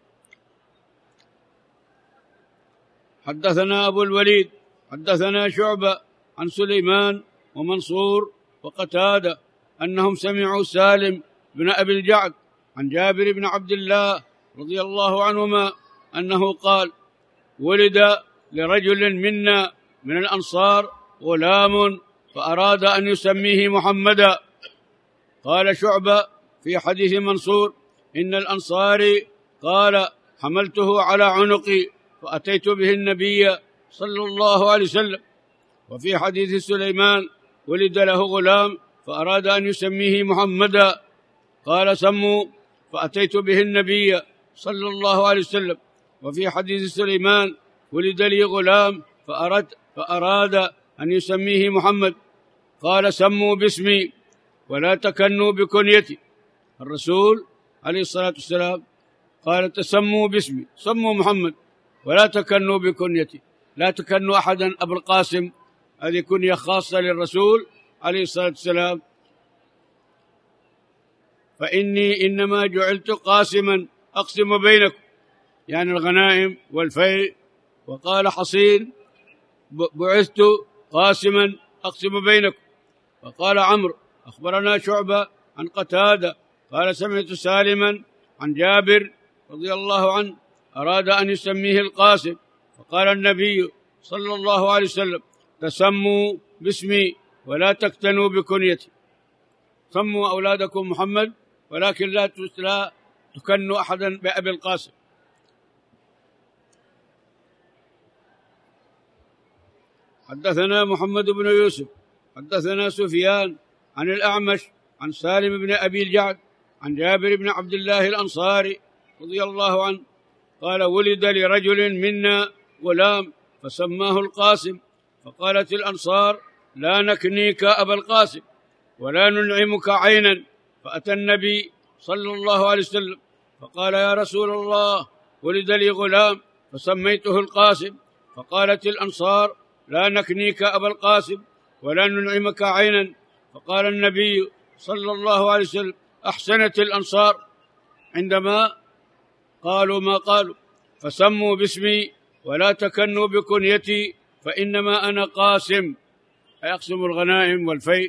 حدثنا أبو الوليد حدثنا شعبة عن سليمان ومنصور وقتادة أنهم سمعوا سالم بن أبي الجعد عن جابر بن عبد الله رضي الله عنهما أنه قال ولد لرجل منا من الأنصار غلام فأراد أن يسميه محمدا. قال شعبة في حديث منصور إن الأنصاري قال حملته على عنقي فأتيت به النبي صلى الله عليه وسلم. وفي حديث سليمان ولد له غلام فأراد أن يسميه محمدا، قال سموا فأتيت به النبي صلى الله عليه وسلم. وفي حديث سليمان ولد لي غلام فأراد, فأراد أن يسميه محمد، قال سموا باسمي ولا تكنوا بكنيتي. الرسول عليه الصلاة والسلام قال تسموا باسمي، سموا محمد ولا تكنوا بكنيتي، لا تكنوا أحدا أبو القاسم، هذه كنية خاصة للرسول عليه الصلاة والسلام. فإني إنما جعلت قاسما أقسم بينكم، يعني الغنائم والفيء. وقال حصين بعثت قاسما أقسم بينكم. وقال عمرو أخبرنا شعبة عن قتادة قال سمعت سالما عن جابر رضي الله عنه أراد أن يسميه القاسم، فقال النبي صلى الله عليه وسلم تسموا باسمي ولا تكتنوا بكنيتي. سموا أولادكم محمد ولكن لا تكنوا أحدا بأبي القاسم. حدثنا محمد بن يوسف حدثنا سفيان عن الأعمش عن سالم بن أبي الجعد عن جابر بن عبد الله الأنصاري رضي الله عنه قال ولد لرجل منا غلام فسماه القاسم، فقالت الأنصار لا نكنيك أبا القاسم ولا ننعمك عينا، فأتى النبي صلى الله عليه وسلم فقال يا رسول الله ولد لي غلام فسميته القاسم، فقالت الأنصار لا نكنيك أبا القاسم ولا ننعمك عينا، فقال النبي صلى الله عليه وسلم أحسنت الأنصار عندما قالوا ما قالوا، فسموا باسمي ولا تكنوا بكنيتي فإنما أنا قاسم، أيقسم الغنائم والفيء.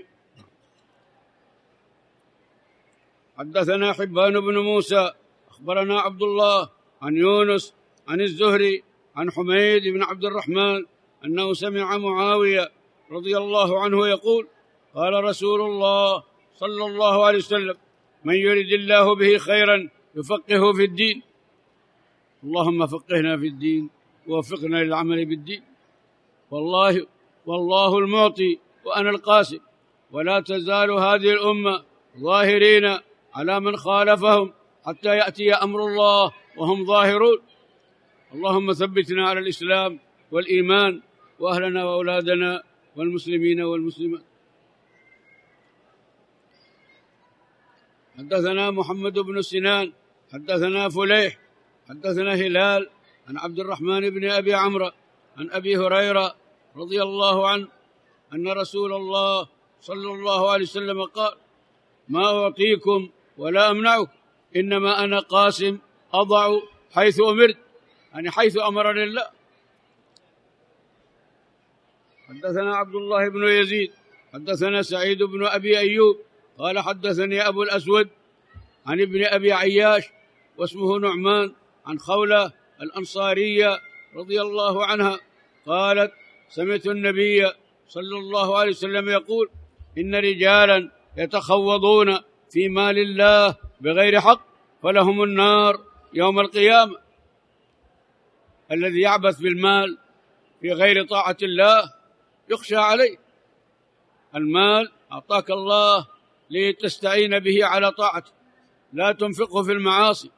حدثنا حبان بن موسى أخبرنا عبد الله عن يونس عن الزهري عن حميد بن عبد الرحمن أنه سمع معاوية رضي الله عنه يقول قال رسول الله صلى الله عليه وسلم من يرد الله به خيرا يفقهه في الدين. اللهم فقهنا في الدين ووفقنا للعمل بالدين. والله والله المعطي وأنا القاسم، ولا تزال هذه الأمة ظاهرين على من خالفهم حتى يأتي أمر الله وهم ظاهرون. اللهم ثبتنا على الإسلام والإيمان وأهلنا وأولادنا والمسلمين والمسلمات. حدثنا محمد بن سنان حدثنا فليح حدثنا هلال عن عبد الرحمن بن أبي عمرو عن أبي هريرة رضي الله عنه أن رسول الله صلى الله عليه وسلم قال ما أعطيكم ولا أمنعكم إنما أنا قاسم أضع حيث أمرت، يعني حيث أمرني الله. حدثنا عبد الله بن يزيد حدثنا سعيد بن أبي أيوب قال حدثني أبو الأسود عن ابن أبي عياش واسمه نعمان عن خولة الأنصارية رضي الله عنها قالت سمعت النبي صلى الله عليه وسلم يقول إن رجالا يتخوضون في مال الله بغير حق فلهم النار يوم القيامة. الذي يعبث بالمال في غير طاعة الله يخشى عليه. المال أعطاك الله لتستعين به على طاعته، لا تنفقه في المعاصي.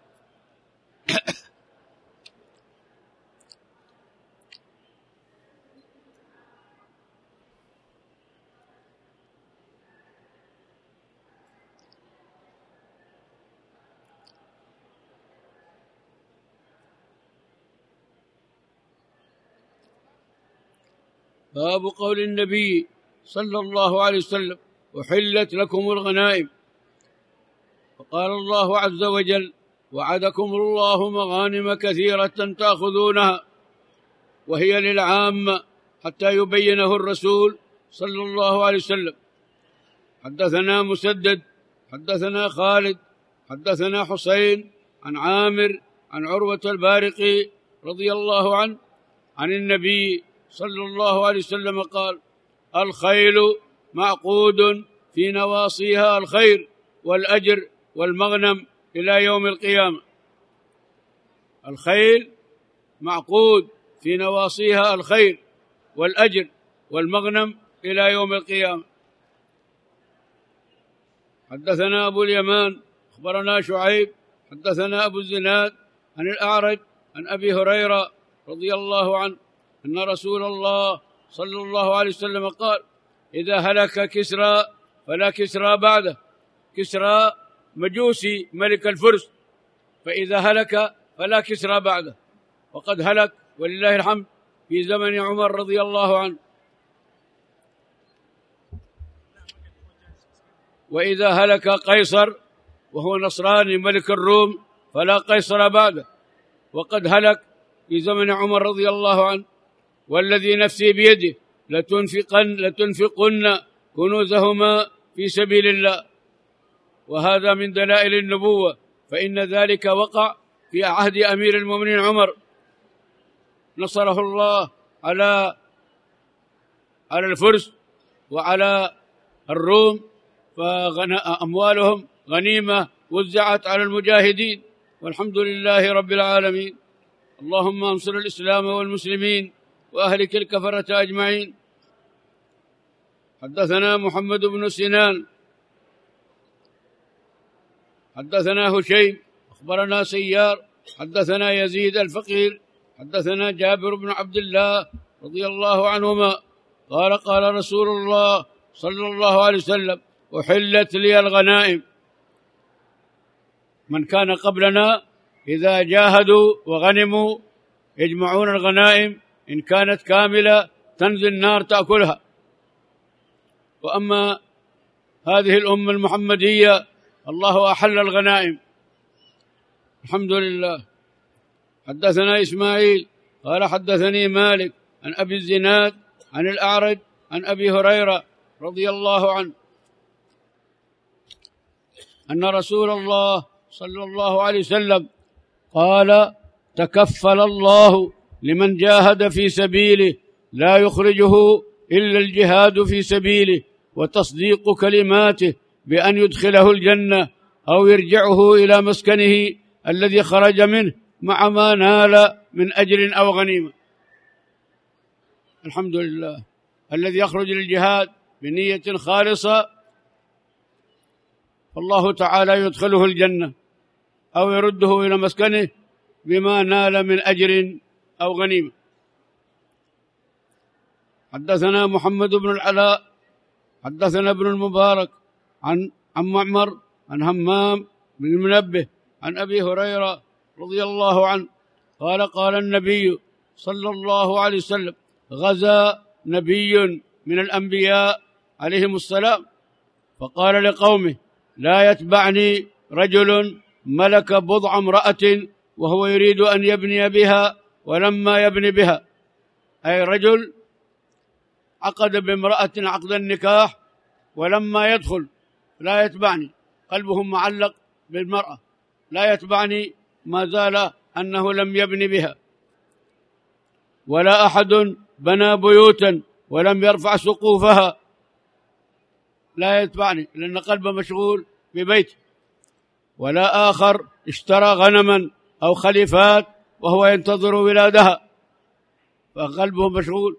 باب قول النبي صلى الله عليه وسلم أحلت لكم الغنائم. وقال الله عز وجل وعدكم الله مغانم كثيرة تأخذونها وهي للعامة حتى يبينه الرسول صلى الله عليه وسلم. حدثنا مسدد حدثنا خالد حدثنا حسين عن عامر عن عروة البارقي رضي الله عنه عن النبي صلى الله عليه وسلم قال الخيل معقود في نواصيها الخير والأجر والمغنم إلى يوم القيامة. الخيل معقود في نواصيها الخير والأجر والمغنم إلى يوم القيامة. حدثنا أبو اليمان أخبرنا شعيب حدثنا أبو الزناد عن الأعرج عن أبي هريرة رضي الله عنه أن رسول الله صلى الله عليه وسلم قال إذا هلك كسرى فلا كسرى بعده. كسرى مجوسي ملك الفرس، فإذا هلك فلا كسرى بعده، وقد هلك ولله الحمد في زمن عمر رضي الله عنه. وإذا هلك قيصر وهو نصراني ملك الروم فلا قيصر بعده، وقد هلك في زمن عمر رضي الله عنه. والذي نفسي بيده لتنفقن, لتنفقن كنوزهما في سبيل الله، وهذا من دلائل النبوة، فإن ذلك وقع في عهد أمير المؤمنين عمر، نصره الله على على الفرس وعلى الروم، فأموالهم غنيمة وزعت على المجاهدين، والحمد لله رب العالمين. اللهم انصر الإسلام والمسلمين وأهلك الكفرة أجمعين. حدثنا محمد بن سنان حدثنا هشيم أخبرنا سيار حدثنا يزيد الفقير حدثنا جابر بن عبد الله رضي الله عنهما قال قال رسول الله صلى الله عليه وسلم: أحلت لي الغنائم. من كان قبلنا إذا جاهدوا وغنموا يجمعون الغنائم، إن كانت كاملة تنزل النار تأكلها. وأما هذه الأمة المحمدية الله أحل الغنائم، الحمد لله. حدثنا إسماعيل قال حدثني مالك عن أبي الزناد عن الأعرج عن أبي هريرة رضي الله عنه أن رسول الله صلى الله عليه وسلم قال: تكفل الله لمن جاهد في سبيله لا يخرجه إلا الجهاد في سبيله وتصديق كلماته بأن يدخله الجنة أو يرجعه إلى مسكنه الذي خرج منه مع ما نال من أجر أو غنيمة. الحمد لله. الذي يخرج للجهاد بنية خالصة فالله تعالى يدخله الجنة أو يرده إلى مسكنه بما نال من أجر أو غنيمة. حدثنا محمد بن العلاء حدثنا ابن المبارك عن عن معمر عن همام بن المنبه عن أبي هريرة رضي الله عنه قال قال النبي صلى الله عليه وسلم: غزا نبي من الأنبياء عليهم السلام فقال لقومه: لا يتبعني رجل ملك بضع امرأة وهو يريد أن يبني بها ولما يبني بها، أي رجل عقد بامرأة عقد النكاح ولما يدخل لا يتبعني، قلبه معلق بالمرأة، لا يتبعني ما زال أنه لم يبني بها. ولا أحد بنى بيوتا ولم يرفع سقوفها، لا يتبعني لأن قلبه مشغول ببيته. ولا آخر اشترى غنما أو خليفات وهو ينتظر ولادها فقلبه مشغول.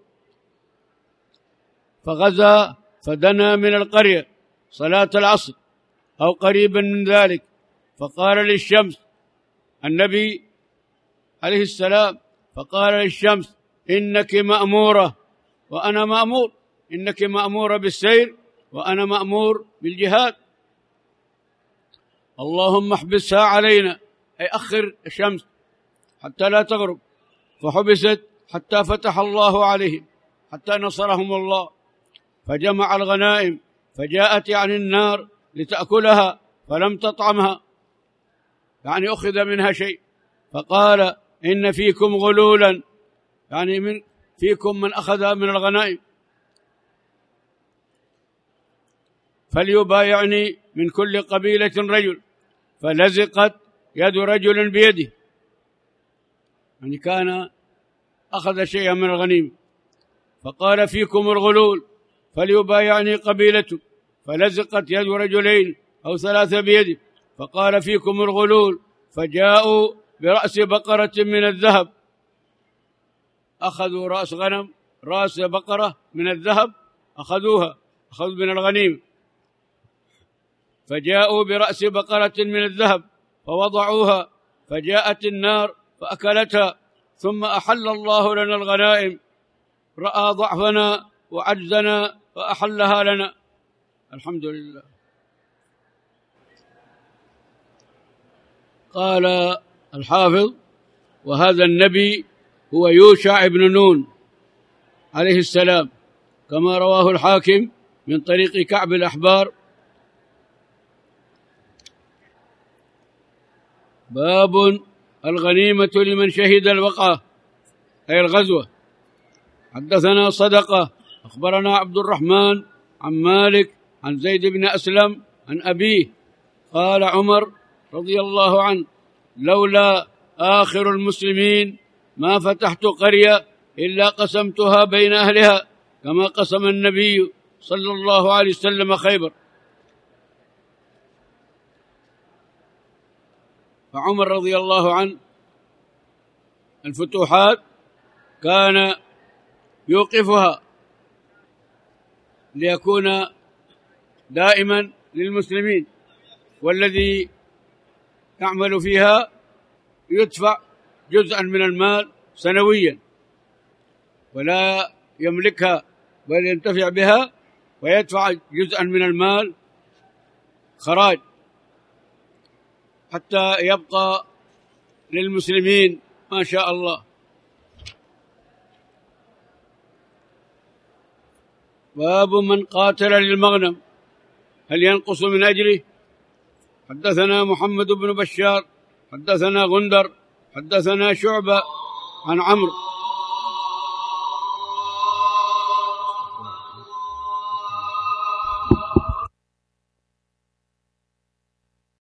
فغزا فدنا من القرية صلاة العصر أو قريبا من ذلك، فقال للشمس، النبي عليه السلام فقال للشمس: إنك مأمورة وأنا مأمور، إنك مأمورة بالسير وأنا مأمور بالجهاد، اللهم احبسها علينا، أي أخر الشمس حتى لا تغرب. فحبست حتى فتح الله عليهم حتى نصرهم الله، فجمع الغنائم فجاءت عن النار لتأكلها فلم تطعمها، يعني أخذ منها شيء. فقال: إن فيكم غلولا، يعني من فيكم من أخذ من الغنائم، فليبايعني من كل قبيلة رجل. فلزقت يد رجل بيده، يعني كان أخذ شيئا من الغنيمة. فقال: فيكم الغلول فليبايعني قبيلته، فلزقت يد رجلين أو ثلاثة بيده. فقال: فيكم الغلول، فجاءوا برأس بقرة من الذهب، أخذوا رأس غنم، رأس بقرة من الذهب أخذوها، أخذوا من الغنيم. فجاءوا برأس بقرة من الذهب فوضعوها، فجاءت النار فأكلتها. ثم أحل الله لنا الغنائم، رأى ضعفنا وعجزنا فأحلها لنا، الحمد لله. قال الحافظ: وهذا النبي هو يوشع بن نون عليه السلام، كما رواه الحاكم من طريق كعب الأحبار. باب الغنيمة لمن شهد الوقعة، أي الغزوة. حدثنا صدقة أخبرنا عبد الرحمن عن مالك عن زيد بن أسلم عن أبيه قال عمر رضي الله عنه: لولا آخر المسلمين ما فتحت قرية إلا قسمتها بين أهلها كما قسم النبي صلى الله عليه وسلم خيبر. فعمر رضي الله عنه الفتوحات كان يوقفها ليكون دائما للمسلمين، والذي يعمل فيها يدفع جزءا من المال سنويا ولا يملكها بل ينتفع بها، ويدفع جزءا من المال خراج حتى يبقى للمسلمين ما شاء الله. باب من قاتل للمغنم هل ينقص من أجره؟ حدثنا محمد بن بشار حدثنا غندر حدثنا شعبة عن عمرو